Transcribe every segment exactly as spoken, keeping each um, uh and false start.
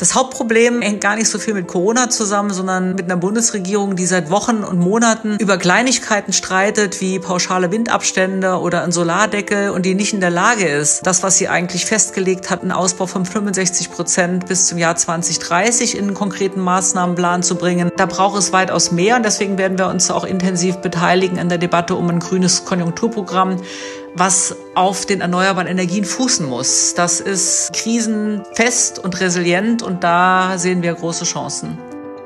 Das Hauptproblem hängt gar nicht so viel mit Corona zusammen, sondern mit einer Bundesregierung, die seit Wochen und Monaten über Kleinigkeiten streitet, wie pauschale Windabstände oder ein Solardeckel und die nicht in der Lage ist, das, was sie eigentlich festgelegt hat, einen Ausbau von fünfundsechzig Prozent bis zum Jahr zwanzig dreißig in einen konkreten Maßnahmenplan zu bringen. Da braucht es weitaus mehr und deswegen werden wir uns auch intensiv beteiligen an der Debatte um ein grünes Konjunkturprogramm, was auf den erneuerbaren Energien fußen muss. Das ist krisenfest und resilient und da sehen wir große Chancen.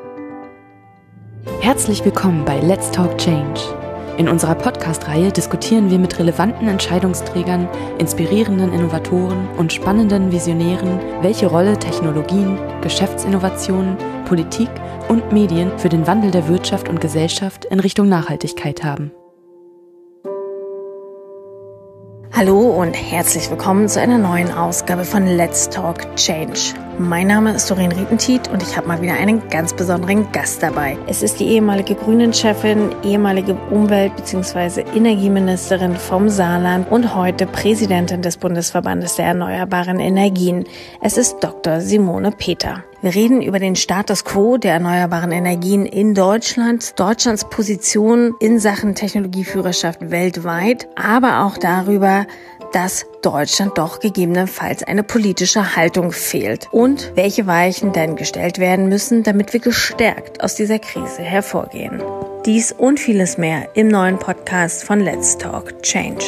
Herzlich willkommen bei Let's Talk Change. In unserer Podcast-Reihe diskutieren wir mit relevanten Entscheidungsträgern, inspirierenden Innovatoren und spannenden Visionären, welche Rolle Technologien, Geschäftsinnovationen, Politik und Medien für den Wandel der Wirtschaft und Gesellschaft in Richtung Nachhaltigkeit haben. Hallo und herzlich willkommen zu einer neuen Ausgabe von Let's Talk Change. Mein Name ist Doreen Rietentiet und ich habe mal wieder einen ganz besonderen Gast dabei. Es ist die ehemalige Grünen-Chefin, ehemalige Umwelt- bzw. Energieministerin vom Saarland und heute Präsidentin des Bundesverbandes der Erneuerbaren Energien. Es ist Doktor Simone Peter. Wir reden über den Status quo der erneuerbaren Energien in Deutschland, Deutschlands Position in Sachen Technologieführerschaft weltweit, aber auch darüber, dass Deutschland doch gegebenenfalls eine politische Haltung fehlt und welche Weichen denn gestellt werden müssen, damit wir gestärkt aus dieser Krise hervorgehen. Dies und vieles mehr im neuen Podcast von Let's Talk Change.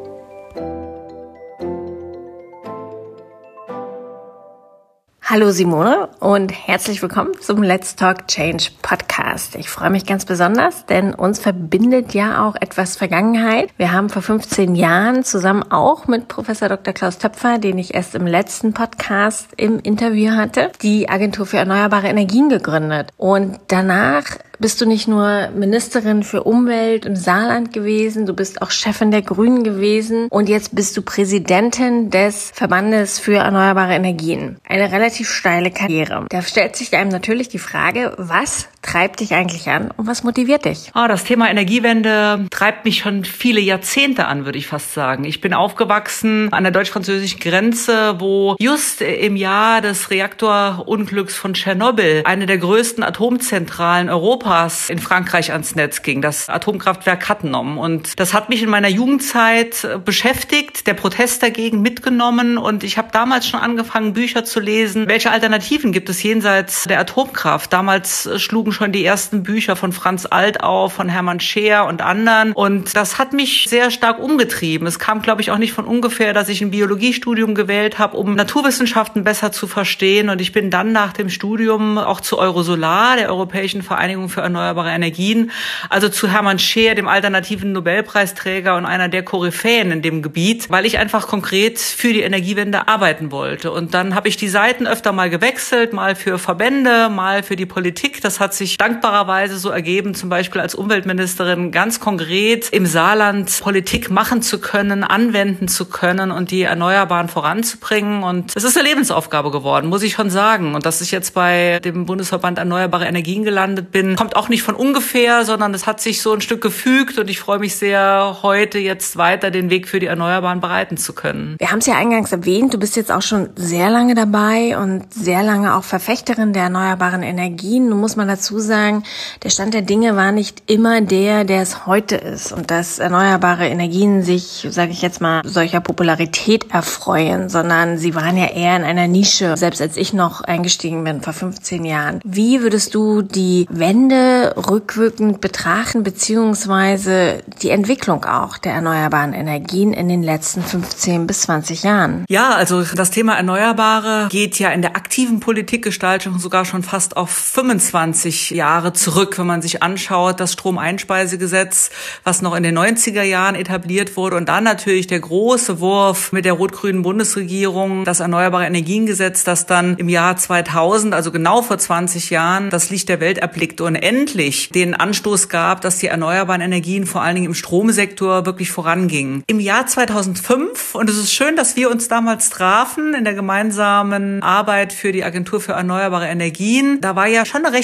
Hallo Simone und herzlich willkommen zum Let's Talk Change Podcast. Ich freue mich ganz besonders, denn uns verbindet ja auch etwas Vergangenheit. Wir haben vor fünfzehn Jahren zusammen auch mit Professor Doktor Klaus Töpfer, den ich erst im letzten Podcast im Interview hatte, die Agentur für erneuerbare Energien gegründet. Und danach bist du nicht nur Ministerin für Umwelt im Saarland gewesen, du bist auch Chefin der Grünen gewesen und jetzt bist du Präsidentin des Verbandes für erneuerbare Energien. Eine relativ steile Karriere. Da stellt sich einem natürlich die Frage, was treibt dich eigentlich an und was motiviert dich? Ah, das Thema Energiewende treibt mich schon viele Jahrzehnte an, würde ich fast sagen. Ich bin aufgewachsen an der deutsch-französischen Grenze, wo just im Jahr des Reaktorunglücks von Tschernobyl eine der größten Atomzentralen Europas in Frankreich ans Netz ging, das Atomkraftwerk Cattenom. Und das hat mich in meiner Jugendzeit beschäftigt, der Protest dagegen mitgenommen. Und ich habe damals schon angefangen, Bücher zu lesen. Welche Alternativen gibt es jenseits der Atomkraft? Damals schlugen schon die ersten Bücher von Franz Alt auf, von Hermann Scheer und anderen. Und das hat mich sehr stark umgetrieben. Es kam, glaube ich, auch nicht von ungefähr, dass ich ein Biologiestudium gewählt habe, um Naturwissenschaften besser zu verstehen. Und ich bin dann nach dem Studium auch zu Eurosolar, der Europäischen Vereinigung für erneuerbare Energien, also zu Hermann Scheer, dem alternativen Nobelpreisträger und einer der Koryphäen in dem Gebiet, weil ich einfach konkret für die Energiewende arbeiten wollte. Und dann habe ich die Seiten öfter mal gewechselt, mal für Verbände, mal für die Politik. Das hat sich dankbarerweise so ergeben, zum Beispiel als Umweltministerin ganz konkret im Saarland Politik machen zu können, anwenden zu können und die Erneuerbaren voranzubringen. Und es ist eine Lebensaufgabe geworden, muss ich schon sagen. Und dass ich jetzt bei dem Bundesverband Erneuerbare Energien gelandet bin, kommt auch nicht von ungefähr, sondern es hat sich so ein Stück gefügt und ich freue mich sehr, heute jetzt weiter den Weg für die Erneuerbaren bereiten zu können. Wir haben es ja eingangs erwähnt, du bist jetzt auch schon sehr lange dabei und sehr lange auch Verfechterin der erneuerbaren Energien. Nun muss man dazu sagen, der Stand der Dinge war nicht immer der, der es heute ist und dass erneuerbare Energien sich, sage ich jetzt mal, solcher Popularität erfreuen, sondern sie waren ja eher in einer Nische, selbst als ich noch eingestiegen bin vor fünfzehn Jahren. Wie würdest du die Wende rückwirkend betrachten, beziehungsweise die Entwicklung auch der erneuerbaren Energien in den letzten fünfzehn bis zwanzig Jahren? Ja, also das Thema Erneuerbare geht ja in der aktiven Politikgestaltung sogar schon fast auf fünfundzwanzig Jahre zurück, wenn man sich anschaut, das Stromeinspeisegesetz, was noch in den neunziger Jahren etabliert wurde und dann natürlich der große Wurf mit der rot-grünen Bundesregierung, das Erneuerbare Energiengesetz, das dann im Jahr zweitausend, also genau vor zwanzig Jahren, das Licht der Welt erblickte und endlich den Anstoß gab, dass die erneuerbaren Energien vor allen Dingen im Stromsektor wirklich vorangingen. Im Jahr zweitausendfünf, und es ist schön, dass wir uns damals trafen in der gemeinsamen Arbeit für die Agentur für erneuerbare Energien, da war ja schon eine recht breite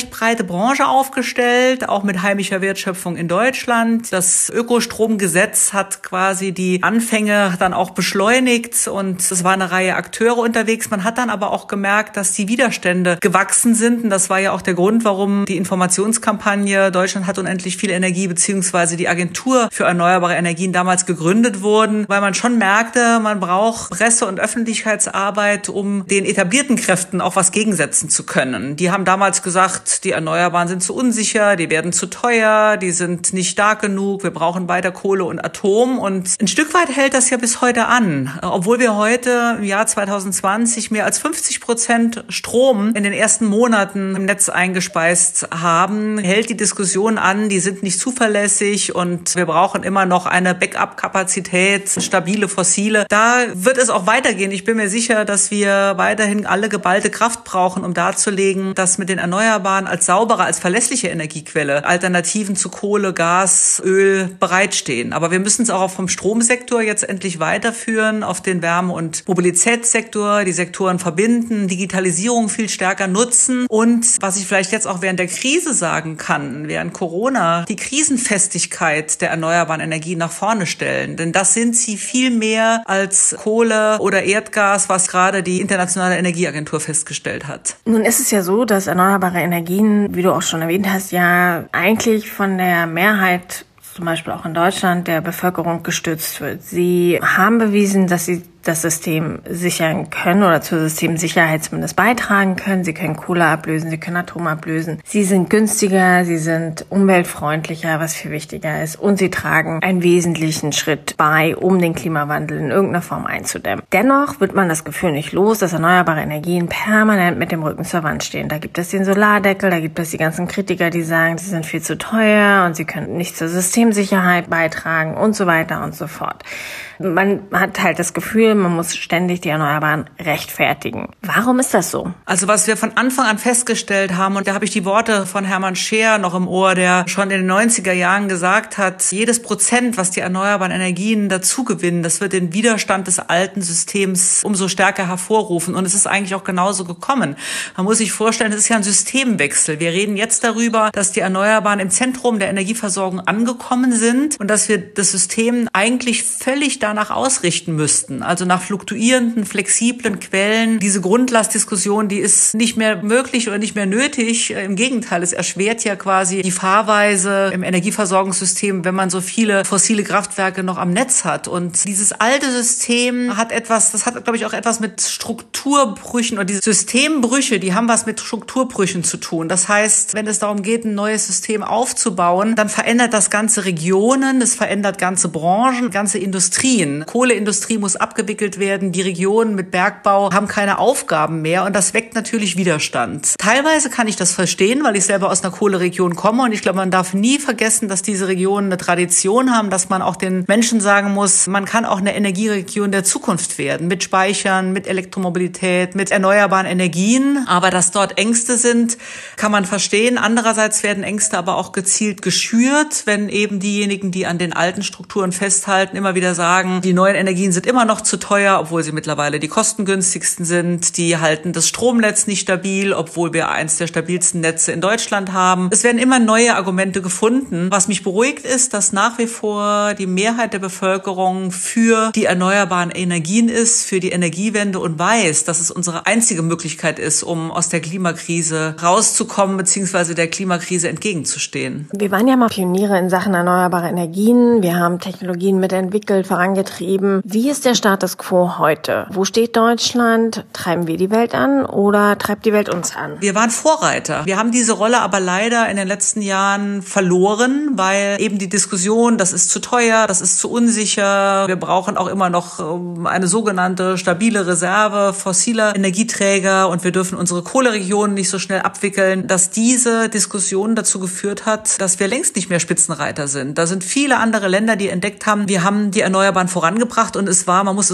Branche aufgestellt, auch mit heimischer Wertschöpfung in Deutschland. Das Ökostromgesetz hat quasi die Anfänge dann auch beschleunigt und es war eine Reihe Akteure unterwegs. Man hat dann aber auch gemerkt, dass die Widerstände gewachsen sind und das war ja auch der Grund, warum die Informationskampagne Deutschland hat unendlich viel Energie beziehungsweise die Agentur für erneuerbare Energien damals gegründet wurden, weil man schon merkte, man braucht Presse- und Öffentlichkeitsarbeit, um den etablierten Kräften auch was gegensetzen zu können. Die haben damals gesagt, die Erneuerbaren sind zu unsicher, die werden zu teuer, die sind nicht stark genug, wir brauchen weiter Kohle und Atom. Und ein Stück weit hält das ja bis heute an. Obwohl wir heute im Jahr zwanzig zwanzig mehr als fünfzig Prozent Strom in den ersten Monaten im Netz eingespeist haben, hält die Diskussion an, die sind nicht zuverlässig und wir brauchen immer noch eine Backup-Kapazität, stabile Fossile. Da wird es auch weitergehen. Ich bin mir sicher, dass wir weiterhin alle geballte Kraft brauchen, um darzulegen, dass mit den Erneuerbaren als saubere, als verlässliche Energiequelle Alternativen zu Kohle, Gas, Öl bereitstehen. Aber wir müssen es auch vom Stromsektor jetzt endlich weiterführen, auf den Wärme- und Mobilitätssektor, die Sektoren verbinden, Digitalisierung viel stärker nutzen und, was ich vielleicht jetzt auch während der Krise sagen kann, während Corona, die Krisenfestigkeit der erneuerbaren Energien nach vorne stellen. Denn das sind sie viel mehr als Kohle oder Erdgas, was gerade die Internationale Energieagentur festgestellt hat. Nun ist es ja so, dass erneuerbare Energien, wie du auch schon erwähnt hast, ja eigentlich von der Mehrheit, zum Beispiel auch in Deutschland, der Bevölkerung gestützt wird. Sie haben bewiesen, dass sie das System sichern können oder zur Systemsicherheit zumindest beitragen können. Sie können Kohle ablösen, sie können Atom ablösen. Sie sind günstiger, sie sind umweltfreundlicher, was viel wichtiger ist. Und sie tragen einen wesentlichen Schritt bei, um den Klimawandel in irgendeiner Form einzudämmen. Dennoch wird man das Gefühl nicht los, dass erneuerbare Energien permanent mit dem Rücken zur Wand stehen. Da gibt es den Solardeckel, da gibt es die ganzen Kritiker, die sagen, sie sind viel zu teuer und sie können nicht zur Systemsicherheit beitragen und so weiter und so fort. Man hat halt das Gefühl, man muss ständig die Erneuerbaren rechtfertigen. Warum ist das so? Also was wir von Anfang an festgestellt haben, und da habe ich die Worte von Hermann Scheer noch im Ohr, der schon in den neunziger Jahren gesagt hat, jedes Prozent, was die erneuerbaren Energien dazugewinnen, das wird den Widerstand des alten Systems umso stärker hervorrufen. Und es ist eigentlich auch genauso gekommen. Man muss sich vorstellen, es ist ja ein Systemwechsel. Wir reden jetzt darüber, dass die Erneuerbaren im Zentrum der Energieversorgung angekommen sind und dass wir das System eigentlich völlig danach ausrichten müssten. Also nach fluktuierenden, flexiblen Quellen. Diese Grundlastdiskussion, die ist nicht mehr möglich oder nicht mehr nötig. Im Gegenteil, es erschwert ja quasi die Fahrweise im Energieversorgungssystem, wenn man so viele fossile Kraftwerke noch am Netz hat. Und dieses alte System hat etwas, das hat, glaube ich, auch etwas mit Strukturbrüchen oder diese Systembrüche, die haben was mit Strukturbrüchen zu tun. Das heißt, wenn es darum geht, ein neues System aufzubauen, dann verändert das ganze Regionen, es verändert ganze Branchen, ganze Industrien. Kohleindustrie muss abgewickelt werden. Die Regionen mit Bergbau haben keine Aufgaben mehr und das weckt natürlich Widerstand. Teilweise kann ich das verstehen, weil ich selber aus einer Kohleregion komme und ich glaube, man darf nie vergessen, dass diese Regionen eine Tradition haben, dass man auch den Menschen sagen muss, man kann auch eine Energieregion der Zukunft werden, mit Speichern, mit Elektromobilität, mit erneuerbaren Energien. Aber dass dort Ängste sind, kann man verstehen. Andererseits werden Ängste aber auch gezielt geschürt, wenn eben diejenigen, die an den alten Strukturen festhalten, immer wieder sagen, die neuen Energien sind immer noch zu teuer, obwohl sie mittlerweile die kostengünstigsten sind. Die halten das Stromnetz nicht stabil, obwohl wir eins der stabilsten Netze in Deutschland haben. Es werden immer neue Argumente gefunden. Was mich beruhigt ist, dass nach wie vor die Mehrheit der Bevölkerung für die erneuerbaren Energien ist, für die Energiewende und weiß, dass es unsere einzige Möglichkeit ist, um aus der Klimakrise rauszukommen bzw. der Klimakrise entgegenzustehen. Wir waren ja mal Pioniere in Sachen erneuerbare Energien. Wir haben Technologien mitentwickelt, vorangetrieben. Wie ist der Status quo heute? Wo steht Deutschland? Treiben wir die Welt an oder treibt die Welt uns an? Wir waren Vorreiter. Wir haben diese Rolle aber leider in den letzten Jahren verloren, weil eben die Diskussion, das ist zu teuer, das ist zu unsicher. Wir brauchen auch immer noch eine sogenannte stabile Reserve fossiler Energieträger und wir dürfen unsere Kohleregionen nicht so schnell abwickeln, dass diese Diskussion dazu geführt hat, dass wir längst nicht mehr Spitzenreiter sind. Da sind viele andere Länder, die entdeckt haben, wir haben die Erneuerbaren vorangebracht und es war, man muss es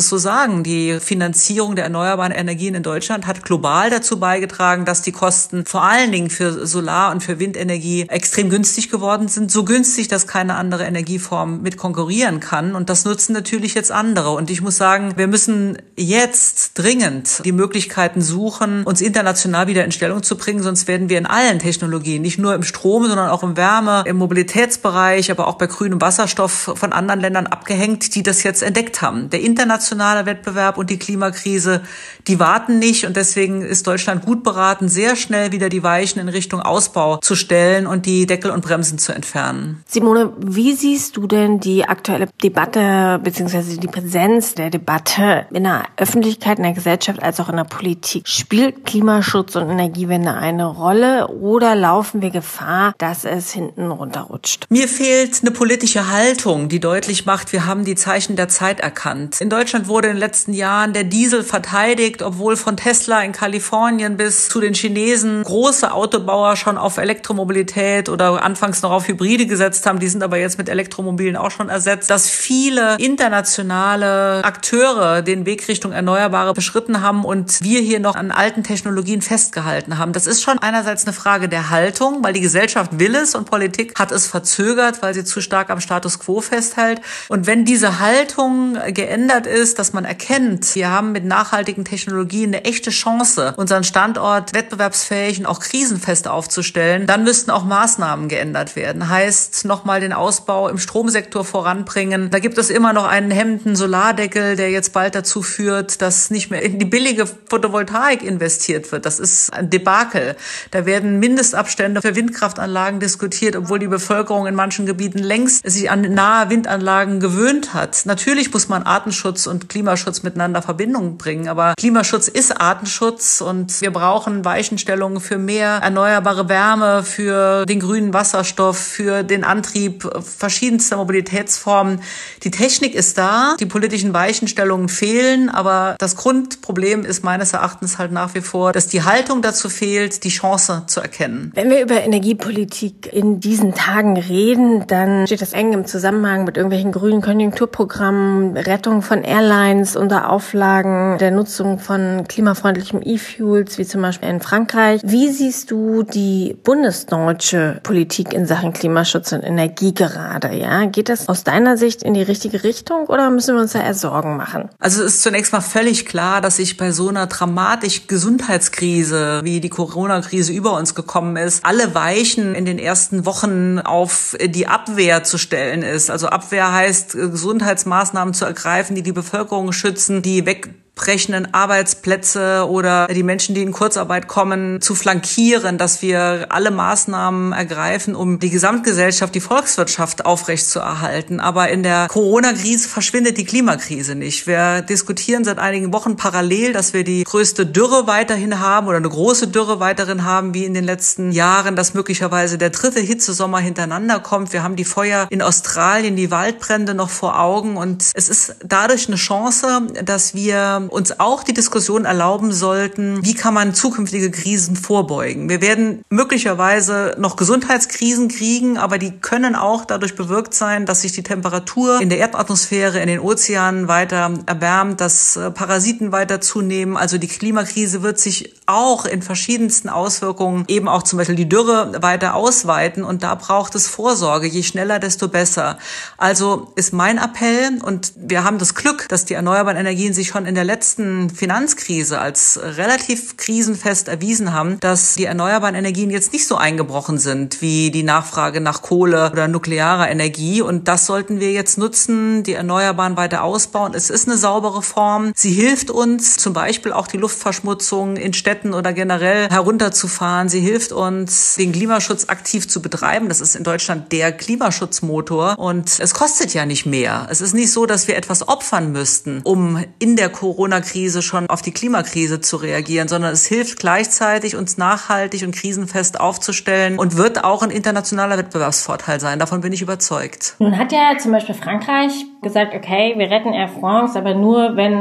es so sagen. Die Finanzierung der erneuerbaren Energien in Deutschland hat global dazu beigetragen, dass die Kosten vor allen Dingen für Solar- und für Windenergie extrem günstig geworden sind. So günstig, dass keine andere Energieform mit konkurrieren kann. Und das nutzen natürlich jetzt andere. Und ich muss sagen, wir müssen jetzt dringend die Möglichkeiten suchen, uns international wieder in Stellung zu bringen. Sonst werden wir in allen Technologien, nicht nur im Strom, sondern auch im Wärme, im Mobilitätsbereich, aber auch bei grünem Wasserstoff von anderen Ländern abgehängt, die das jetzt entdeckt haben. Der internationale Wettbewerb und die Klimakrise, die warten nicht. Und deswegen ist Deutschland gut beraten, sehr schnell wieder die Weichen in Richtung Ausbau zu stellen und die Deckel und Bremsen zu entfernen. Simone, wie siehst du denn die aktuelle Debatte bzw. die Präsenz der Debatte in der Öffentlichkeit, in der Gesellschaft als auch in der Politik? Spielt Klimaschutz und Energiewende eine Rolle oder laufen wir Gefahr, dass es hinten runterrutscht? Mir fehlt eine politische Haltung, die deutlich macht, wir haben die Zeichen der Zeit erkannt. In Deutschland wurde in den letzten Jahren der Diesel verteidigt, obwohl von Tesla in Kalifornien bis zu den Chinesen große Autobauer schon auf Elektromobilität oder anfangs noch auf Hybride gesetzt haben. Die sind aber jetzt mit Elektromobilen auch schon ersetzt. Dass viele internationale Akteure den Weg Richtung Erneuerbare beschritten haben und wir hier noch an alten Technologien festgehalten haben. Das ist schon einerseits eine Frage der Haltung, weil die Gesellschaft will es und Politik hat es verzögert, weil sie zu stark am Status quo festhält. Und wenn diese Haltung geändert ist, dass man erkennt, wir haben mit nachhaltigen Technologien eine echte Chance, unseren Standort wettbewerbsfähig und auch krisenfest aufzustellen, dann müssten auch Maßnahmen geändert werden. Heißt, nochmal den Ausbau im Stromsektor voranbringen. Da gibt es immer noch einen hemmenden Solardeckel, der jetzt bald dazu führt, dass nicht mehr in die billige Photovoltaik investiert wird. Das ist ein Debakel. Da werden Mindestabstände für Windkraftanlagen diskutiert, obwohl die Bevölkerung in manchen Gebieten längst sich an nahe Windanlagen gewöhnt hat. Natürlich muss man Artenschutz und Klimaschutz miteinander in Verbindung bringen, aber Klimaschutz ist Artenschutz und wir brauchen Weichenstellungen für mehr erneuerbare Wärme, für den grünen Wasserstoff, für den Antrieb verschiedenster Mobilitätsformen. Die Technik ist da, die politischen Weichenstellungen fehlen, aber das Grundproblem ist meines Erachtens halt nach wie vor, dass die Haltung dazu fehlt, die Chance zu erkennen. Wenn wir über Energiepolitik in diesen Tagen reden, dann steht das eng im Zusammenhang mit irgendwelchen grünen Konjunkturprogrammen, Rettung von Airlines unter Auflagen der Nutzung von klimafreundlichem E-Fuels, wie zum Beispiel in Frankreich. Wie siehst du die bundesdeutsche Politik in Sachen Klimaschutz und Energie gerade? Ja, geht das aus deiner Sicht in die richtige Richtung oder müssen wir uns da eher Sorgen machen? Also es ist zunächst mal völlig klar, dass sich bei so einer dramatischen Gesundheitskrise, wie die Corona-Krise über uns gekommen ist, alle Weichen in den ersten Wochen auf die Abwehr zu stellen ist. Also Abwehr heißt, Gesundheitsmaßnahmen zu ergreifen, die die Bevölkerung schützen, die weg brechenden Arbeitsplätze oder die Menschen, die in Kurzarbeit kommen, zu flankieren, dass wir alle Maßnahmen ergreifen, um die Gesamtgesellschaft, die Volkswirtschaft aufrechtzuerhalten. Aber in der Corona-Krise verschwindet die Klimakrise nicht. Wir diskutieren seit einigen Wochen parallel, dass wir die größte Dürre weiterhin haben oder eine große Dürre weiterhin haben, wie in den letzten Jahren, dass möglicherweise der dritte Hitzesommer hintereinander kommt. Wir haben die Feuer in Australien, die Waldbrände noch vor Augen und es ist dadurch eine Chance, dass wir uns auch die Diskussion erlauben sollten, wie kann man zukünftige Krisen vorbeugen. Wir werden möglicherweise noch Gesundheitskrisen kriegen, aber die können auch dadurch bewirkt sein, dass sich die Temperatur in der Erdatmosphäre, in den Ozeanen weiter erwärmt, dass Parasiten weiter zunehmen. Also die Klimakrise wird sich auch in verschiedensten Auswirkungen, eben auch zum Beispiel die Dürre, weiter ausweiten und da braucht es Vorsorge. Je schneller, desto besser. Also ist mein Appell und wir haben das Glück, dass die erneuerbaren Energien sich schon in der letzten Finanzkrise als relativ krisenfest erwiesen haben, dass die erneuerbaren Energien jetzt nicht so eingebrochen sind wie die Nachfrage nach Kohle oder nuklearer Energie. Und das sollten wir jetzt nutzen, die Erneuerbaren weiter ausbauen. Es ist eine saubere Form. Sie hilft uns, zum Beispiel auch die Luftverschmutzung in Städten oder generell herunterzufahren. Sie hilft uns, den Klimaschutz aktiv zu betreiben. Das ist in Deutschland der Klimaschutzmotor. Und es kostet ja nicht mehr. Es ist nicht so, dass wir etwas opfern müssten, um in der Corona-Krise schon auf die Klimakrise zu reagieren, sondern es hilft gleichzeitig, uns nachhaltig und krisenfest aufzustellen und wird auch ein internationaler Wettbewerbsvorteil sein. Davon bin ich überzeugt. Nun hat ja zum Beispiel Frankreich gesagt, okay, wir retten Air France, aber nur, wenn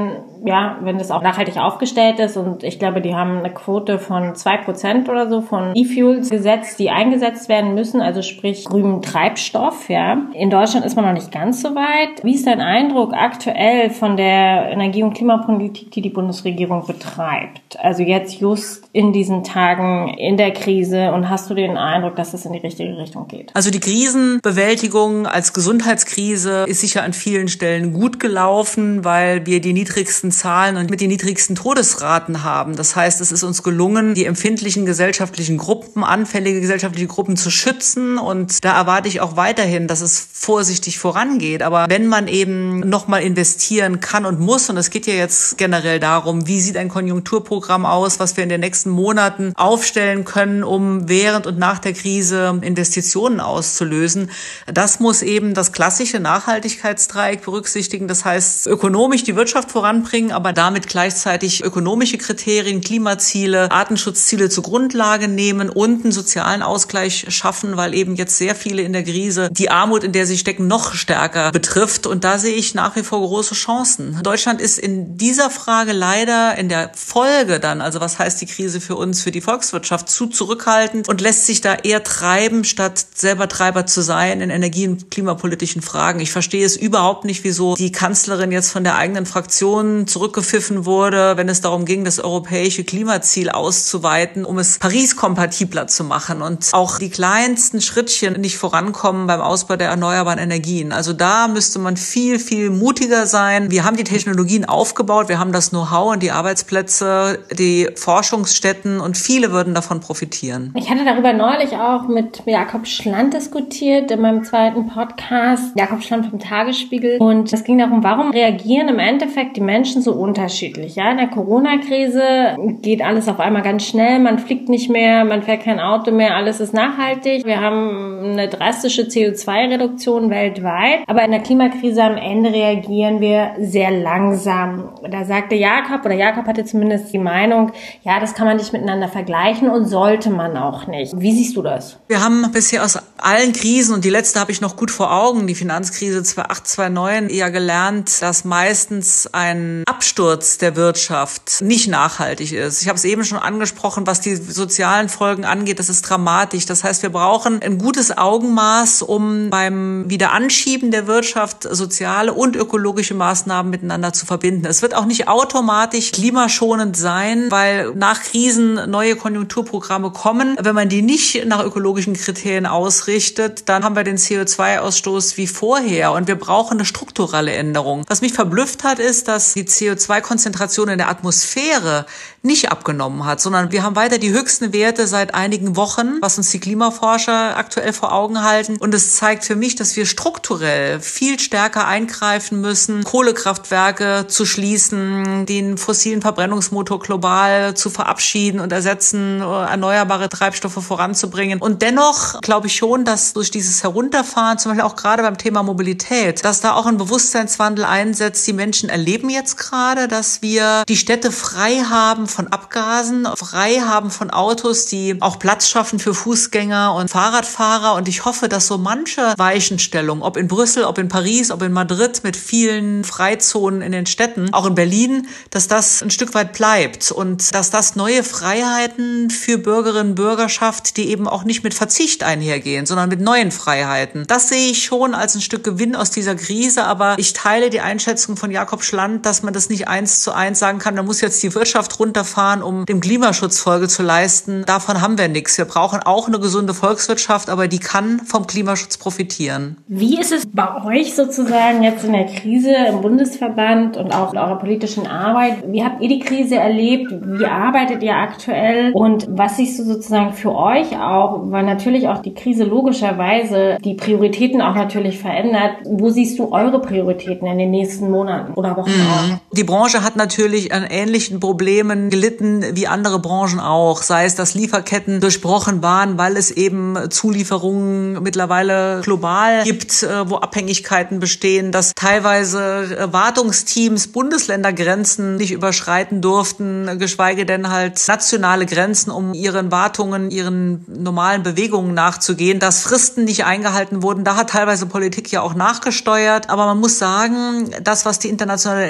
ja, wenn das auch nachhaltig aufgestellt ist, und ich glaube, die haben eine Quote von zwei Prozent oder so von E-Fuels gesetzt, die eingesetzt werden müssen, also sprich grünen Treibstoff, ja. In Deutschland ist man noch nicht ganz so weit. Wie ist dein Eindruck aktuell von der Energie- und Klimapolitik, die die Bundesregierung betreibt? Also jetzt just in diesen Tagen in der Krise, und hast du den Eindruck, dass es in die richtige Richtung geht? Also die Krisenbewältigung als Gesundheitskrise ist sicher an vielen Stellen gut gelaufen, weil wir die niedrigsten Zahlen und mit den niedrigsten Todesraten haben. Das heißt, es ist uns gelungen, die empfindlichen gesellschaftlichen Gruppen, anfällige gesellschaftliche Gruppen zu schützen, und da erwarte ich auch weiterhin, dass es vorsichtig vorangeht. Aber wenn man eben nochmal investieren kann und muss, und es geht ja jetzt generell darum, wie sieht ein Konjunkturprogramm aus, was wir in den nächsten Monaten aufstellen können, um während und nach der Krise Investitionen auszulösen. Das muss eben das klassische Nachhaltigkeitsdreieck berücksichtigen. Das heißt, ökonomisch die Wirtschaft voranbringen, aber damit gleichzeitig ökonomische Kriterien, Klimaziele, Artenschutzziele zur Grundlage nehmen und einen sozialen Ausgleich schaffen, weil eben jetzt sehr viele in der Krise die Armut, in der sie stecken, noch stärker betrifft. Und da sehe ich nach wie vor große Chancen. Deutschland ist in dieser Frage leider in der Folge dann, also was heißt die Krise für uns, für die Volkswirtschaft, zu zurückhaltend und lässt sich da eher treiben, statt selber Treiber zu sein in energie- und klimapolitischen Fragen. Ich verstehe es überhaupt nicht, wieso die Kanzlerin jetzt von der eigenen Fraktion zurückgepfiffen wurde, wenn es darum ging, das europäische Klimaziel auszuweiten, um es Paris-kompatibler zu machen, und auch die kleinsten Schrittchen nicht vorankommen beim Ausbau der erneuerbaren Energien. Also da müsste man viel, viel mutiger sein. Wir haben die Technologien aufgebaut, wir haben das Know-how und die Arbeitsplätze, die Forschungsstätten, und viele würden davon profitieren. Ich hatte darüber neulich auch mit Jakob Schland diskutiert in meinem zweiten Podcast, Jakob Schland vom Tagesspiegel, und es ging darum, warum reagieren im Endeffekt die Menschen so unterschiedlich. Ja, in der Corona-Krise geht alles auf einmal ganz schnell, man fliegt nicht mehr, man fährt kein Auto mehr, alles ist nachhaltig. Wir haben eine drastische C O zwei Reduktion weltweit, aber in der Klimakrise am Ende reagieren wir sehr langsam. Da sagte Jakob, oder Jakob hatte zumindest die Meinung, ja, das kann man nicht miteinander vergleichen und sollte man auch nicht. Wie siehst du das? Wir haben bisher aus allen Krisen, und die letzte habe ich noch gut vor Augen, die Finanzkrise zweitausendacht, zweitausendneun, ja gelernt, dass meistens ein Absturz der Wirtschaft nicht nachhaltig ist. Ich habe es eben schon angesprochen, was die sozialen Folgen angeht, das ist dramatisch. Das heißt, wir brauchen ein gutes Augenmaß, um beim Wiederanschieben der Wirtschaft soziale und ökologische Maßnahmen miteinander zu verbinden. Es wird auch nicht automatisch klimaschonend sein, weil nach Krisen neue Konjunkturprogramme kommen. Wenn man die nicht nach ökologischen Kriterien ausrichtet, dann haben wir den C O zwei Ausstoß wie vorher, und wir brauchen eine strukturelle Änderung. Was mich verblüfft hat, ist, dass die C O zwei Konzentration in der Atmosphäre nicht abgenommen hat, sondern wir haben weiter die höchsten Werte seit einigen Wochen, was uns die Klimaforscher aktuell vor Augen halten. Und es zeigt für mich, dass wir strukturell viel stärker eingreifen müssen, Kohlekraftwerke zu schließen, den fossilen Verbrennungsmotor global zu verabschieden und ersetzen, erneuerbare Treibstoffe voranzubringen. Und dennoch glaube ich schon, dass durch dieses Herunterfahren, zum Beispiel auch gerade beim Thema Mobilität, dass da auch ein Bewusstseinswandel einsetzt. Die Menschen erleben jetzt gerade, dass wir die Städte frei haben von Abgasen, frei haben von Autos, die auch Platz schaffen für Fußgänger und Fahrradfahrer. Und ich hoffe, dass so manche Weichenstellung, ob in Brüssel, ob in Paris, ob in Madrid, mit vielen Freizonen in den Städten, auch in Berlin, dass das ein Stück weit bleibt und dass das neue Freiheiten für Bürgerinnen und Bürger schafft, die eben auch nicht mit Verzicht einhergehen, sondern mit neuen Freiheiten. Das sehe ich schon als ein Stück Gewinn aus dieser Krise, aber ich teile die Einschätzung von Jakob Schland, dass man das nicht eins zu eins sagen kann, da muss jetzt die Wirtschaft runterfahren, um dem Klimaschutz Folge zu leisten. Davon haben wir nichts. Wir brauchen auch eine gesunde Volkswirtschaft, aber die kann vom Klimaschutz profitieren. Wie ist es bei euch sozusagen jetzt in der Krise im Bundesverband und auch in eurer politischen Arbeit? Wie habt ihr die Krise erlebt? Wie arbeitet ihr aktuell? Und was siehst du sozusagen für euch auch, weil natürlich auch die Krise logischerweise die Prioritäten auch natürlich verändert. Wo siehst du eure Prioritäten in den nächsten Monaten oder Wochen auch? Die Branche hat natürlich an ähnlichen Problemen gelitten wie andere Branchen auch, sei es, dass Lieferketten durchbrochen waren, weil es eben Zulieferungen mittlerweile global gibt, wo Abhängigkeiten bestehen, dass teilweise Wartungsteams Bundesländergrenzen nicht überschreiten durften, geschweige denn halt nationale Grenzen, um ihren Wartungen, ihren normalen Bewegungen nachzugehen, dass Fristen nicht eingehalten wurden. Da hat teilweise Politik ja auch nachgesteuert, aber man muss sagen, das, was die Internationale Energieagentur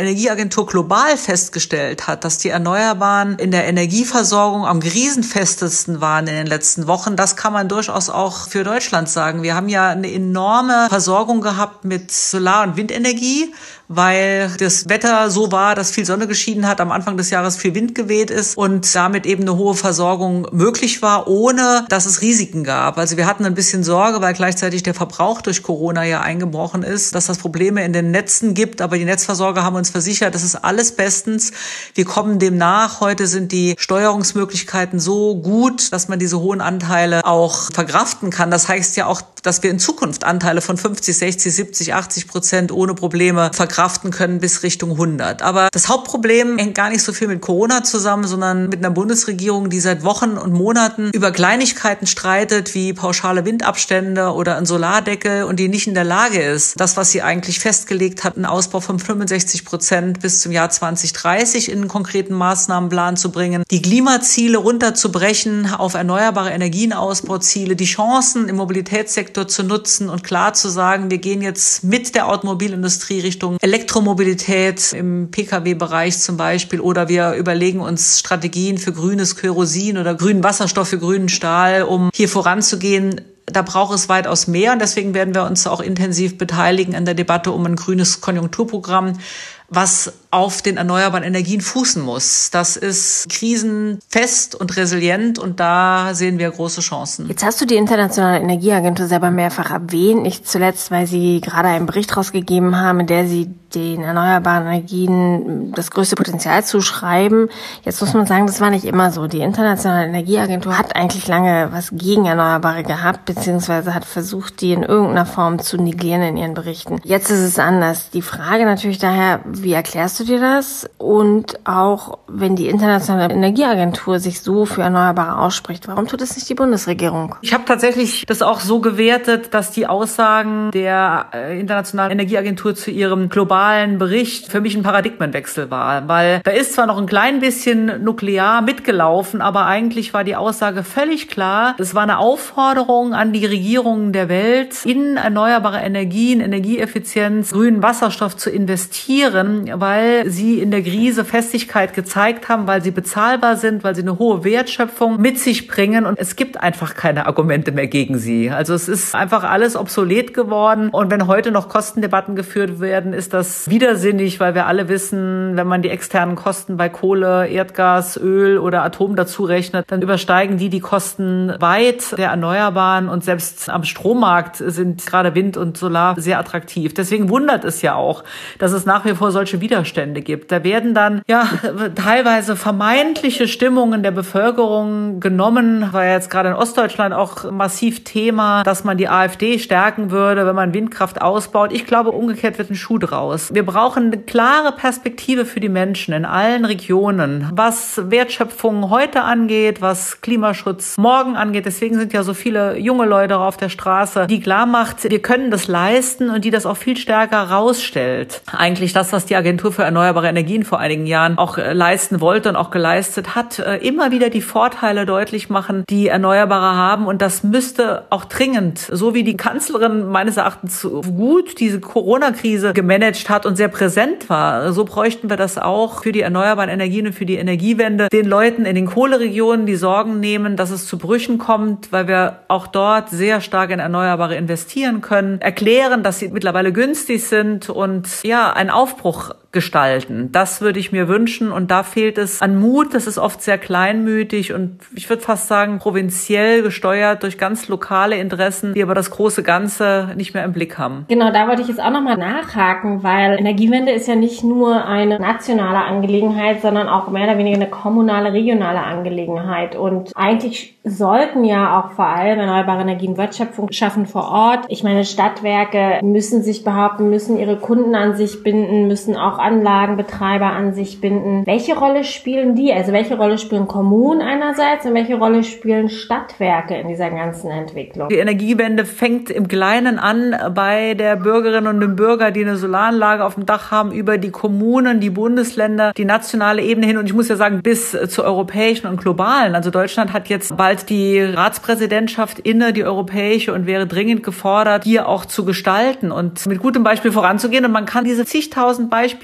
Energieagentur global festgestellt hat, dass die Erneuerbaren in der Energieversorgung am krisenfestesten waren in den letzten Wochen, das kann man durchaus auch für Deutschland sagen. Wir haben ja eine enorme Versorgung gehabt mit Solar- und Windenergie, weil das Wetter so war, dass viel Sonne geschienen hat, am Anfang des Jahres viel Wind geweht ist und damit eben eine hohe Versorgung möglich war, ohne dass es Risiken gab. Also wir hatten ein bisschen Sorge, weil gleichzeitig der Verbrauch durch Corona ja eingebrochen ist, dass das Probleme in den Netzen gibt, aber die Netzversorger haben uns versichert, das ist alles bestens. Wir kommen dem nach. Heute sind die Steuerungsmöglichkeiten so gut, dass man diese hohen Anteile auch verkraften kann. Das heißt ja auch, dass wir in Zukunft Anteile von fünfzig, sechzig, siebzig, achtzig Prozent ohne Probleme verkraften können bis Richtung hundert. Aber das Hauptproblem hängt gar nicht so viel mit Corona zusammen, sondern mit einer Bundesregierung, die seit Wochen und Monaten über Kleinigkeiten streitet, wie pauschale Windabstände oder ein Solardeckel und die nicht in der Lage ist, das, was sie eigentlich festgelegt hat, einen Ausbau von fünfundsechzig Prozent bis zum Jahr zwanzig dreißig in einen konkreten Maßnahmenplan zu bringen, die Klimaziele runterzubrechen auf erneuerbare Energienausbauziele, die Chancen im Mobilitätssektor zu nutzen und klar zu sagen, wir gehen jetzt mit der Automobilindustrie Richtung Elektromobilität im P K W-Bereich zum Beispiel oder wir überlegen uns Strategien für grünes Kerosin oder grünen Wasserstoff für grünen Stahl, um hier voranzugehen. Da braucht es weitaus mehr und deswegen werden wir uns auch intensiv beteiligen an der Debatte um ein grünes Konjunkturprogramm, was auf den erneuerbaren Energien fußen muss. Das ist krisenfest und resilient und da sehen wir große Chancen. Jetzt hast du die Internationale Energieagentur selber mehrfach erwähnt, nicht zuletzt, weil sie gerade einen Bericht rausgegeben haben, in der sie den erneuerbaren Energien das größte Potenzial zuschreiben. Jetzt muss man sagen, das war nicht immer so. Die Internationale Energieagentur hat eigentlich lange was gegen Erneuerbare gehabt, beziehungsweise hat versucht, die in irgendeiner Form zu negieren in ihren Berichten. Jetzt ist es anders. Die Frage natürlich daher, wie erklärst du dir das? Und auch, wenn die Internationale Energieagentur sich so für Erneuerbare ausspricht, warum tut es nicht die Bundesregierung? Ich habe tatsächlich das auch so gewertet, dass die Aussagen der Internationalen Energieagentur zu ihrem globalen Bericht für mich ein Paradigmenwechsel war, weil da ist zwar noch ein klein bisschen nuklear mitgelaufen, aber eigentlich war die Aussage völlig klar. Es war eine Aufforderung an die Regierungen der Welt, in erneuerbare Energien, Energieeffizienz, grünen Wasserstoff zu investieren, weil sie in der Krise Festigkeit gezeigt haben, weil sie bezahlbar sind, weil sie eine hohe Wertschöpfung mit sich bringen und es gibt einfach keine Argumente mehr gegen sie. Also es ist einfach alles obsolet geworden und wenn heute noch Kostendebatten geführt werden, ist das widersinnig, weil wir alle wissen, wenn man die externen Kosten bei Kohle, Erdgas, Öl oder Atom dazu rechnet, dann übersteigen die die Kosten weit der Erneuerbaren und selbst am Strommarkt sind gerade Wind und Solar sehr attraktiv. Deswegen wundert es ja auch, dass es nach wie vor solche Widerstände gibt. Da werden dann ja teilweise vermeintliche Stimmungen der Bevölkerung genommen, war ja jetzt gerade in Ostdeutschland auch massiv Thema, dass man die AfD stärken würde, wenn man Windkraft ausbaut. Ich glaube, umgekehrt wird ein Schuh draus. Wir brauchen eine klare Perspektive für die Menschen in allen Regionen, was Wertschöpfung heute angeht, was Klimaschutz morgen angeht. Deswegen sind ja so viele junge Leute auf der Straße, die klar macht, wir können das leisten und die das auch viel stärker rausstellt. Eigentlich das, was die Agentur für erneuerbare Energien vor einigen Jahren auch leisten wollte und auch geleistet hat, immer wieder die Vorteile deutlich machen, die Erneuerbare haben. Und das müsste auch dringend, so wie die Kanzlerin meines Erachtens gut diese Corona-Krise gemanagt hat und sehr präsent war, so bräuchten wir das auch für die erneuerbaren Energien und für die Energiewende, den Leuten in den Kohleregionen die Sorgen nehmen, dass es zu Brüchen kommt, weil wir auch dort sehr stark in Erneuerbare investieren können, erklären, dass sie mittlerweile günstig sind und ja, einen Aufbruch gestalten. Das würde ich mir wünschen und da fehlt es an Mut. Das ist oft sehr kleinmütig und ich würde fast sagen provinziell gesteuert durch ganz lokale Interessen, die aber das große Ganze nicht mehr im Blick haben. Genau, da wollte ich jetzt auch nochmal nachhaken, weil Energiewende ist ja nicht nur eine nationale Angelegenheit, sondern auch mehr oder weniger eine kommunale, regionale Angelegenheit und eigentlich sollten ja auch vor allem erneuerbare Energien Wertschöpfung schaffen vor Ort. Ich meine, Stadtwerke müssen sich behaupten, müssen ihre Kunden an sich binden, müssen auch Anlagenbetreiber an sich binden. Welche Rolle spielen die? Also welche Rolle spielen Kommunen einerseits und welche Rolle spielen Stadtwerke in dieser ganzen Entwicklung? Die Energiewende fängt im Kleinen an bei der Bürgerinnen und dem Bürger, die eine Solaranlage auf dem Dach haben, über die Kommunen, die Bundesländer, die nationale Ebene hin und ich muss ja sagen, bis zur europäischen und globalen. Also Deutschland hat jetzt bald die Ratspräsidentschaft inne, die europäische, und wäre dringend gefordert, hier auch zu gestalten und mit gutem Beispiel voranzugehen. Und man kann diese zigtausend Beispiele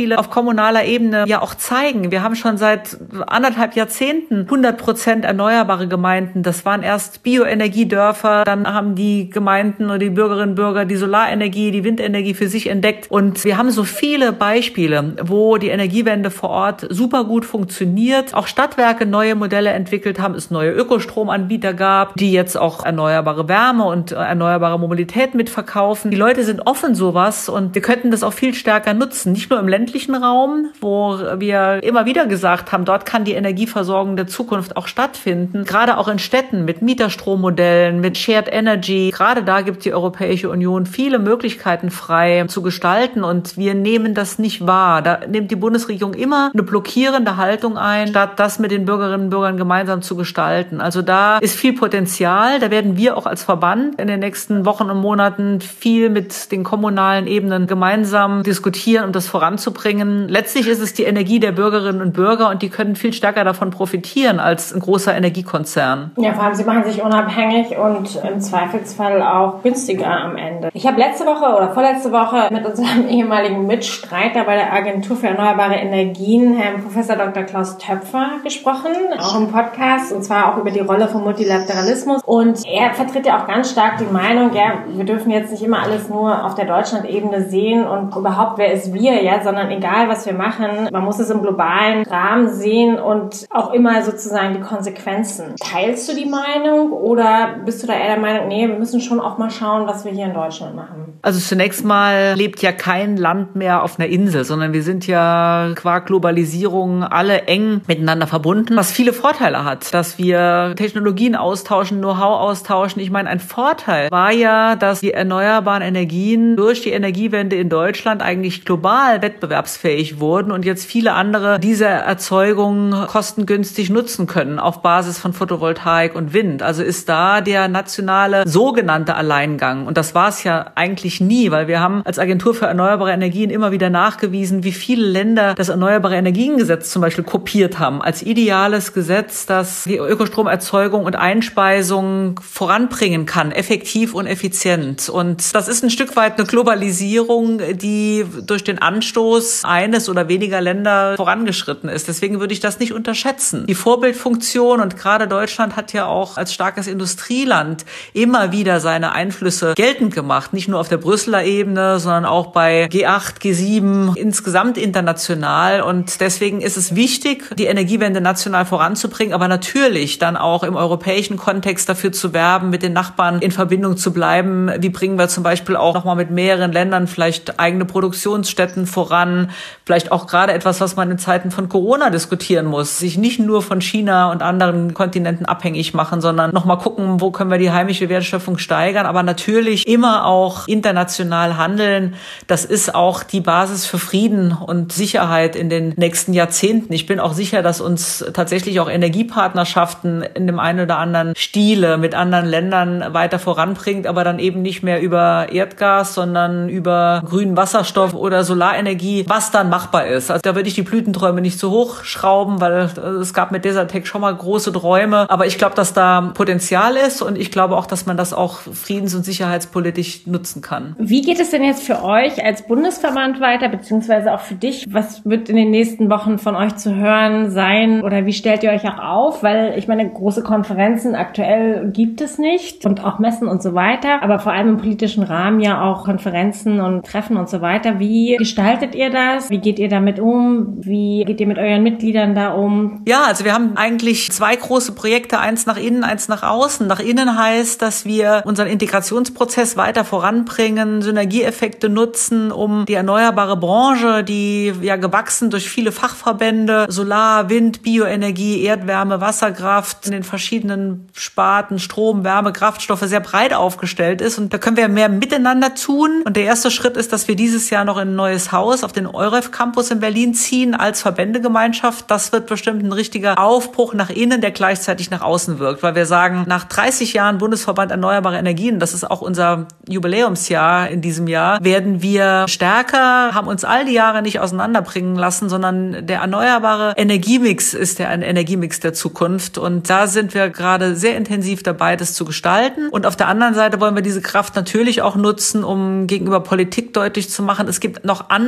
Beispiele auf kommunaler Ebene ja auch zeigen. Wir haben schon seit anderthalb Jahrzehnten hundert Prozent erneuerbare Gemeinden. Das waren erst Bioenergiedörfer, dann haben die Gemeinden oder die Bürgerinnen und Bürger die Solarenergie, die Windenergie für sich entdeckt. Und wir haben so viele Beispiele, wo die Energiewende vor Ort super gut funktioniert. Auch Stadtwerke neue Modelle entwickelt haben, es neue Ökostromanbieter gab, die jetzt auch erneuerbare Wärme und erneuerbare Mobilität mitverkaufen. Die Leute sind offen sowas und wir könnten das auch viel stärker nutzen. Nicht nur im ländlichen Raum, wo wir immer wieder gesagt haben, dort kann die Energieversorgung der Zukunft auch stattfinden. Gerade auch in Städten mit Mieterstrommodellen, mit Shared Energy. Gerade da gibt die Europäische Union viele Möglichkeiten frei zu gestalten und wir nehmen das nicht wahr. Da nimmt die Bundesregierung immer eine blockierende Haltung ein, statt das mit den Bürgerinnen und Bürgern gemeinsam zu gestalten. Also da ist viel Potenzial. Da werden wir auch als Verband in den nächsten Wochen und Monaten viel mit den kommunalen Ebenen gemeinsam diskutieren, um das voranzubringen. Letztlich ist es die Energie der Bürgerinnen und Bürger und die können viel stärker davon profitieren als ein großer Energiekonzern. Ja, vor allem sie machen sich unabhängig und im Zweifelsfall auch günstiger am Ende. Ich habe letzte Woche oder vorletzte Woche mit unserem ehemaligen Mitstreiter bei der Agentur für Erneuerbare Energien, Herrn Professor Doktor Klaus Töpfer, gesprochen, auch im Podcast, und zwar auch über die Rolle von Multilateralismus. Und er vertritt ja auch ganz stark die Meinung, ja, wir dürfen jetzt nicht immer alles nur auf der Deutschland-Ebene sehen und überhaupt, wer ist wir, ja, sondern egal, was wir machen, man muss es im globalen Rahmen sehen und auch immer sozusagen die Konsequenzen. Teilst du die Meinung oder bist du da eher der Meinung, nee, wir müssen schon auch mal schauen, was wir hier in Deutschland machen? Also zunächst mal lebt ja kein Land mehr auf einer Insel, sondern wir sind ja qua Globalisierung alle eng miteinander verbunden, was viele Vorteile hat, dass wir Technologien austauschen, Know-how austauschen. Ich meine, ein Vorteil war ja, dass die erneuerbaren Energien durch die Energiewende in Deutschland eigentlich global wettbewerbsfähig wurden und jetzt viele andere diese Erzeugung kostengünstig nutzen können auf Basis von Photovoltaik und Wind. Also ist da der nationale sogenannte Alleingang. Und das war es ja eigentlich nie, weil wir haben als Agentur für erneuerbare Energien immer wieder nachgewiesen, wie viele Länder das Erneuerbare Energiengesetz zum Beispiel kopiert haben als ideales Gesetz, das die Ökostromerzeugung und Einspeisung voranbringen kann, effektiv und effizient. Und das ist ein Stück weit eine Globalisierung, die durch den Anstoß eines oder weniger Länder vorangeschritten ist. Deswegen würde ich das nicht unterschätzen. Die Vorbildfunktion, und gerade Deutschland hat ja auch als starkes Industrieland immer wieder seine Einflüsse geltend gemacht. Nicht nur auf der Brüsseler Ebene, sondern auch bei G acht, G sieben, insgesamt international. Und deswegen ist es wichtig, die Energiewende national voranzubringen, aber natürlich dann auch im europäischen Kontext dafür zu werben, mit den Nachbarn in Verbindung zu bleiben. Wie bringen wir zum Beispiel auch nochmal mit mehreren Ländern vielleicht eigene Produktionsstätten voran? Vielleicht auch gerade etwas, was man in Zeiten von Corona diskutieren muss. Sich nicht nur von China und anderen Kontinenten abhängig machen, sondern nochmal gucken, wo können wir die heimische Wertschöpfung steigern. Aber natürlich immer auch international handeln. Das ist auch die Basis für Frieden und Sicherheit in den nächsten Jahrzehnten. Ich bin auch sicher, dass uns tatsächlich auch Energiepartnerschaften in dem einen oder anderen Stile mit anderen Ländern weiter voranbringt, aber dann eben nicht mehr über Erdgas, sondern über grünen Wasserstoff oder Solarenergie, was dann machbar ist. Also da würde ich die Blütenträume nicht so hochschrauben, weil es gab mit Desertec schon mal große Träume. Aber ich glaube, dass da Potenzial ist und ich glaube auch, dass man das auch friedens- und sicherheitspolitisch nutzen kann. Wie geht es denn jetzt für euch als Bundesverband weiter, beziehungsweise auch für dich? Was wird in den nächsten Wochen von euch zu hören sein oder wie stellt ihr euch auch auf? Weil ich meine, große Konferenzen aktuell gibt es nicht und auch Messen und so weiter, aber vor allem im politischen Rahmen ja auch Konferenzen und Treffen und so weiter. Wie gestaltet ihr das? Wie geht ihr damit um? Wie geht ihr mit euren Mitgliedern da um? Ja, also wir haben eigentlich zwei große Projekte, eins nach innen, eins nach außen. Nach innen heißt, dass wir unseren Integrationsprozess weiter voranbringen, Synergieeffekte nutzen, um die erneuerbare Branche, die ja gewachsen durch viele Fachverbände, Solar, Wind, Bioenergie, Erdwärme, Wasserkraft, in den verschiedenen Sparten, Strom, Wärme, Kraftstoffe sehr breit aufgestellt ist. Und da können wir mehr miteinander tun. Und der erste Schritt ist, dass wir dieses Jahr noch in ein neues Haus auf den EUREF Campus in Berlin ziehen als Verbändegemeinschaft. Das wird bestimmt ein richtiger Aufbruch nach innen, der gleichzeitig nach außen wirkt. Weil wir sagen, nach dreißig Jahren Bundesverband Erneuerbare Energien, das ist auch unser Jubiläumsjahr in diesem Jahr, werden wir stärker, haben uns all die Jahre nicht auseinanderbringen lassen, sondern der erneuerbare Energiemix ist der ein Energiemix der Zukunft. Und da sind wir gerade sehr intensiv dabei, das zu gestalten. Und auf der anderen Seite wollen wir diese Kraft natürlich auch nutzen, um gegenüber Politik deutlich zu machen, es gibt noch andere Themen,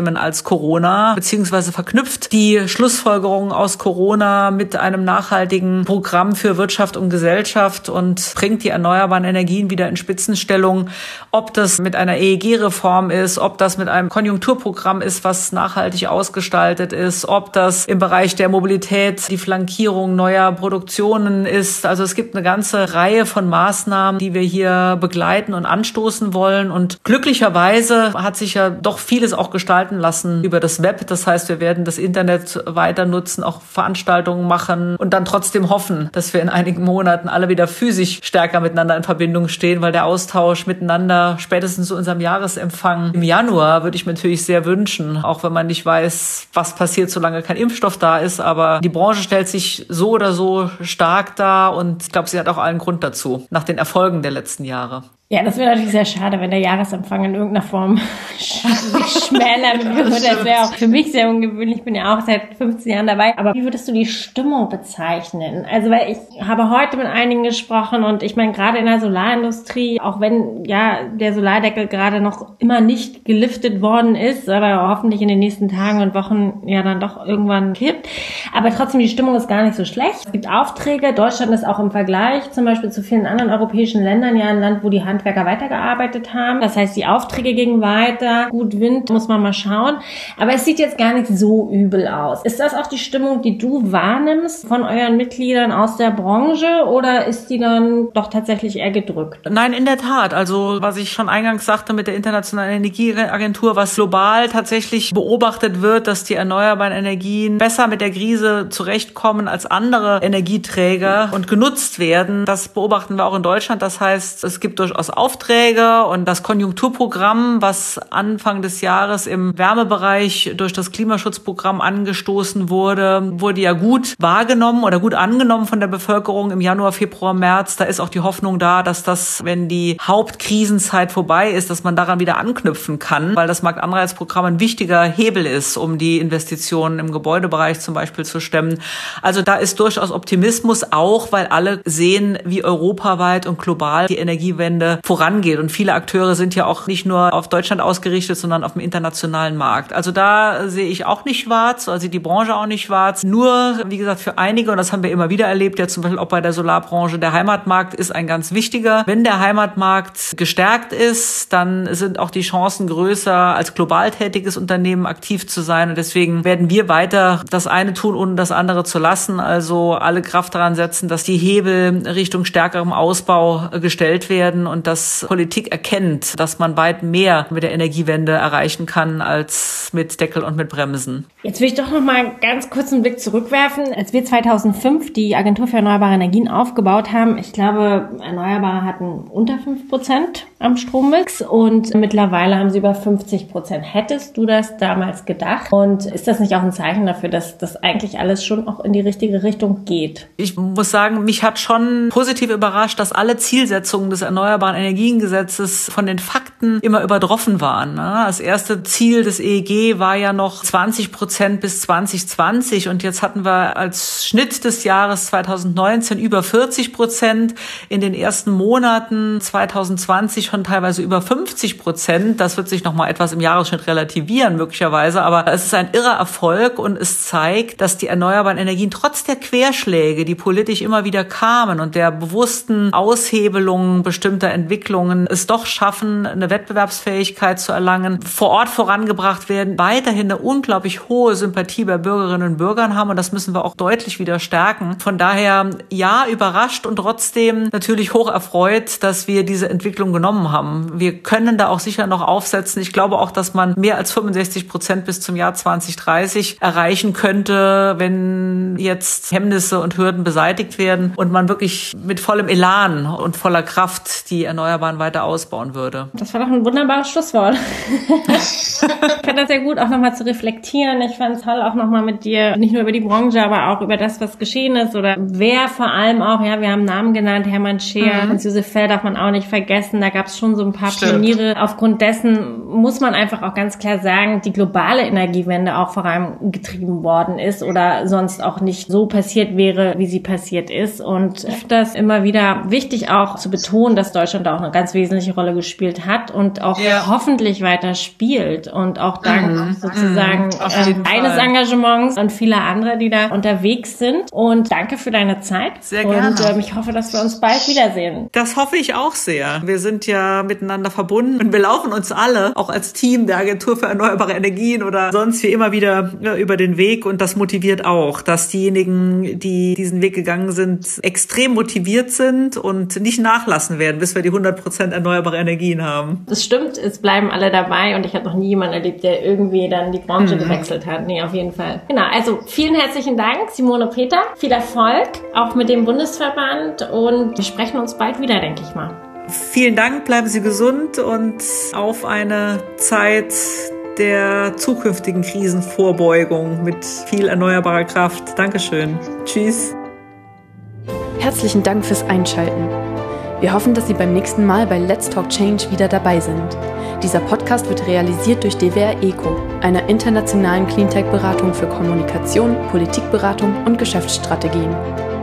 Themen als Corona, beziehungsweise verknüpft die Schlussfolgerungen aus Corona mit einem nachhaltigen Programm für Wirtschaft und Gesellschaft und bringt die erneuerbaren Energien wieder in Spitzenstellung. Ob das mit einer E E G-Reform ist, ob das mit einem Konjunkturprogramm ist, was nachhaltig ausgestaltet ist, ob das im Bereich der Mobilität die Flankierung neuer Produktionen ist. Also es gibt eine ganze Reihe von Maßnahmen, die wir hier begleiten und anstoßen wollen. Und glücklicherweise hat sich ja doch vieles auch gestalten lassen über das Web. Das heißt, wir werden das Internet weiter nutzen, auch Veranstaltungen machen und dann trotzdem hoffen, dass wir in einigen Monaten alle wieder physisch stärker miteinander in Verbindung stehen, weil der Austausch miteinander spätestens zu unserem Jahresempfang im Januar würde ich mir natürlich sehr wünschen, auch wenn man nicht weiß, was passiert, solange kein Impfstoff da ist. Aber die Branche stellt sich so oder so stark dar und ich glaube, sie hat auch allen Grund dazu, nach den Erfolgen der letzten Jahre. Ja, das wäre natürlich sehr schade, wenn der Jahresempfang in irgendeiner Form sich schmälern würde. Das wäre auch für mich sehr ungewöhnlich. Ich bin ja auch seit fünfzehn Jahren dabei. Aber wie würdest du die Stimmung bezeichnen? Also, weil ich habe heute mit einigen gesprochen und ich meine, gerade in der Solarindustrie, auch wenn ja der Solardeckel gerade noch immer nicht geliftet worden ist, aber hoffentlich in den nächsten Tagen und Wochen ja dann doch irgendwann kippt. Aber trotzdem, die Stimmung ist gar nicht so schlecht. Es gibt Aufträge. Deutschland ist auch im Vergleich zum Beispiel zu vielen anderen europäischen Ländern ja ein Land, wo die Handwerker weitergearbeitet haben. Das heißt, die Aufträge gingen weiter. Gut, Wind, muss man mal schauen. Aber es sieht jetzt gar nicht so übel aus. Ist das auch die Stimmung, die du wahrnimmst von euren Mitgliedern aus der Branche oder ist die dann doch tatsächlich eher gedrückt? Nein, in der Tat. Also was ich schon eingangs sagte mit der Internationalen Energieagentur, was global tatsächlich beobachtet wird, dass die erneuerbaren Energien besser mit der Krise zurechtkommen als andere Energieträger und genutzt werden. Das beobachten wir auch in Deutschland. Das heißt, es gibt durchaus Aufträge und das Konjunkturprogramm, was Anfang des Jahres im Wärmebereich durch das Klimaschutzprogramm angestoßen wurde, wurde ja gut wahrgenommen oder gut angenommen von der Bevölkerung im Januar, Februar, März. Da ist auch die Hoffnung da, dass das, wenn die Hauptkrisenzeit vorbei ist, dass man daran wieder anknüpfen kann, weil das Marktanreizprogramm ein wichtiger Hebel ist, um die Investitionen im Gebäudebereich zum Beispiel zu stemmen. Also da ist durchaus Optimismus, auch weil alle sehen, wie europaweit und global die Energiewende vorangeht. Und viele Akteure sind ja auch nicht nur auf Deutschland ausgerichtet, sondern auf dem internationalen Markt. Also da sehe ich auch nicht schwarz, also die Branche auch nicht schwarz. Nur, wie gesagt, für einige, und das haben wir immer wieder erlebt, ja zum Beispiel auch bei der Solarbranche, der Heimatmarkt ist ein ganz wichtiger. Wenn der Heimatmarkt gestärkt ist, dann sind auch die Chancen größer, als global tätiges Unternehmen aktiv zu sein. Und deswegen werden wir weiter das eine tun, ohne das andere zu lassen. Also alle Kraft daran setzen, dass die Hebel Richtung stärkerem Ausbau gestellt werden und dass Politik erkennt, dass man weit mehr mit der Energiewende erreichen kann als mit Deckel und mit Bremsen. Jetzt will ich doch noch mal ganz kurz einen Blick zurückwerfen. Als wir zweitausendfünf die Agentur für erneuerbare Energien aufgebaut haben, ich glaube, Erneuerbare hatten unter fünf Prozent am Strommix und mittlerweile haben sie über fünfzig Prozent. Hättest du das damals gedacht? Und ist das nicht auch ein Zeichen dafür, dass das eigentlich alles schon auch in die richtige Richtung geht? Ich muss sagen, mich hat schon positiv überrascht, dass alle Zielsetzungen des Erneuerbaren Energiengesetzes von den Fakten immer übertroffen waren. Das erste Ziel des E E G war ja noch zwanzig Prozent bis zwanzig zwanzig und jetzt hatten wir als Schnitt des Jahres zweitausendneunzehn über vierzig Prozent, in den ersten Monaten zweitausendzwanzig schon teilweise über fünfzig Prozent. Das wird sich noch mal etwas im Jahresschnitt relativieren möglicherweise, aber es ist ein irrer Erfolg und es zeigt, dass die erneuerbaren Energien trotz der Querschläge, die politisch immer wieder kamen und der bewussten Aushebelungen bestimmter Entwicklungen, es doch schaffen, eine Wettbewerbsfähigkeit zu erlangen, vor Ort vorangebracht werden, weiterhin eine unglaublich hohe Sympathie bei Bürgerinnen und Bürgern haben und das müssen wir auch deutlich wieder stärken. Von daher, ja, überrascht und trotzdem natürlich hoch erfreut, dass wir diese Entwicklung genommen haben. Wir können da auch sicher noch aufsetzen. Ich glaube auch, dass man mehr als fünfundsechzig Prozent bis zum Jahr zwanzig dreißig erreichen könnte, wenn jetzt Hemmnisse und Hürden beseitigt werden und man wirklich mit vollem Elan und voller Kraft die Erneuerbaren weiter ausbauen würde. Das war doch ein wunderbares Schlusswort. Ich fand das sehr gut, auch nochmal zu reflektieren. Ich fand es toll, auch nochmal mit dir, nicht nur über die Branche, aber auch über das, was geschehen ist oder wer vor allem auch, ja, wir haben Namen genannt, Hermann Scheer, mhm. Hans-Josef Fell darf man auch nicht vergessen. Da gab gab es schon so ein paar Stimmt. Pioniere. Aufgrund dessen muss man einfach auch ganz klar sagen, die globale Energiewende auch vorangetrieben worden ist oder sonst auch nicht so passiert wäre, wie sie passiert ist. Und öfters immer wieder wichtig auch zu betonen, dass Deutschland da auch eine ganz wesentliche Rolle gespielt hat und auch ja. hoffentlich weiter spielt. Und auch dank mhm. sozusagen mhm. äh, eines Engagements und vieler anderer, die da unterwegs sind. Und danke für deine Zeit. Sehr gerne. Und äh, ich hoffe, dass wir uns bald wiedersehen. Das hoffe ich auch sehr. Wir sind ja miteinander verbunden und wir laufen uns alle, auch als Team der Agentur für erneuerbare Energien oder sonst wie immer wieder ja, über den Weg. Und das motiviert auch, dass diejenigen, die diesen Weg gegangen sind, extrem motiviert sind und nicht nachlassen werden, bis wir die hundert Prozent erneuerbare Energien haben. Das stimmt, es bleiben alle dabei und ich habe noch nie jemanden erlebt, der irgendwie dann die Branche mhm. gewechselt hat. Nee, auf jeden Fall. Genau, also vielen herzlichen Dank, Simone Peter. Viel Erfolg, auch mit dem Bundesverband und wir sprechen uns bald wieder, denke ich mal. Vielen Dank, bleiben Sie gesund und auf eine Zeit der zukünftigen Krisenvorbeugung mit viel erneuerbarer Kraft. Dankeschön. Tschüss. Herzlichen Dank fürs Einschalten. Wir hoffen, dass Sie beim nächsten Mal bei Let's Talk Change wieder dabei sind. Dieser Podcast wird realisiert durch D W R ECO, einer internationalen Cleantech-Beratung für Kommunikation, Politikberatung und Geschäftsstrategien.